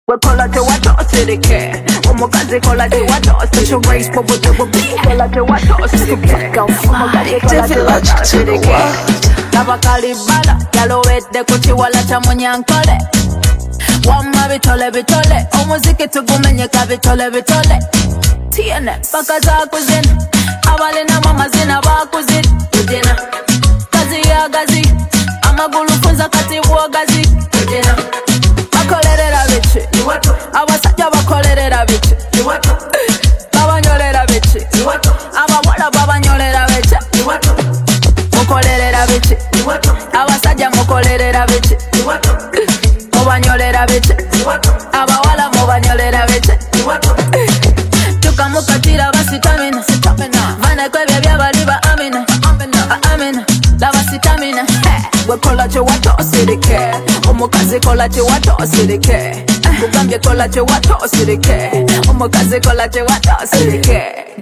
we kola te watosirike omukazi kola te watosirike race bobo bobo kola te watosirike omukazi kola te watosirike abakalibala yalowedde ku kiwala kya munyankole wamma bitole bitole omuziki tugumenyeka bitole bitole tiene paka zakuzina abalina mamazina bakuzina tujina kazi yagazi amagulu funza kati bwogazi tujina bakolerera bichi abasajja bakolerera bichi babanyolera bichi abawala babanyolera bichi mukolerera bichi abasajja mukolerera bichi mubanyolera bichi abawala mubanyolera bichi tukamukatira basitamina vanekwebya byabaliba amina amina laba sitamina we kola che watosirike omukazi kola che watosirike kugambye kola che watosirike omukazi kola che watosirike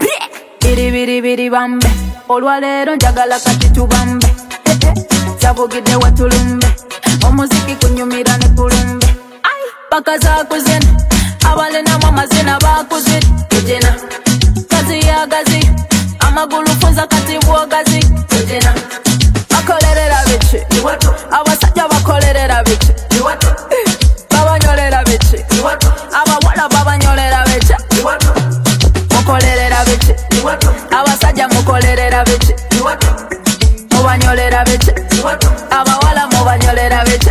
biri bambe olwaleero njagala kati tubambe zabugidde watulumbe omuziki kunyumira ne kulumbe paka zakuzina abalina mamazina bakuzina tujina kazi yagazi amagulu funza kati bwogazi tujina bakolerera bichi abasajja bakolerera bichi babanyolera bichi abawala babanyolera bichi mukolerera bichi abasajja mukolerera bichi mubanyolera bichi abawala mubanyolera bichi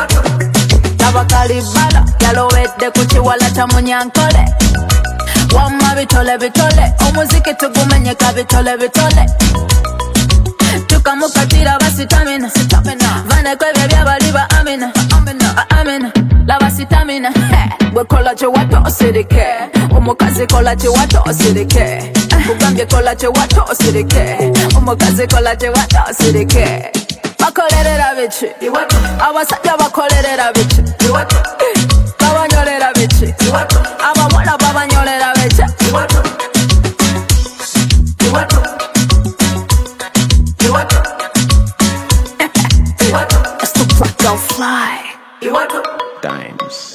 abakalibala yalowedde ku kiwala kya munyankole wamma bitole bitole omuziki tugumenyeka bitole bitole tukamukatira basitamina vanekwebya byabaliba amina amina laba sitamina we kola che watosirike omukazi kola che watosirike kugambye kola che watosirike omukazi kola che watosirike bakolerera bichi abasajja bakolerera bichi babanyolera bichi abawala babanyolera bichi It's the black girl fly. Dimes.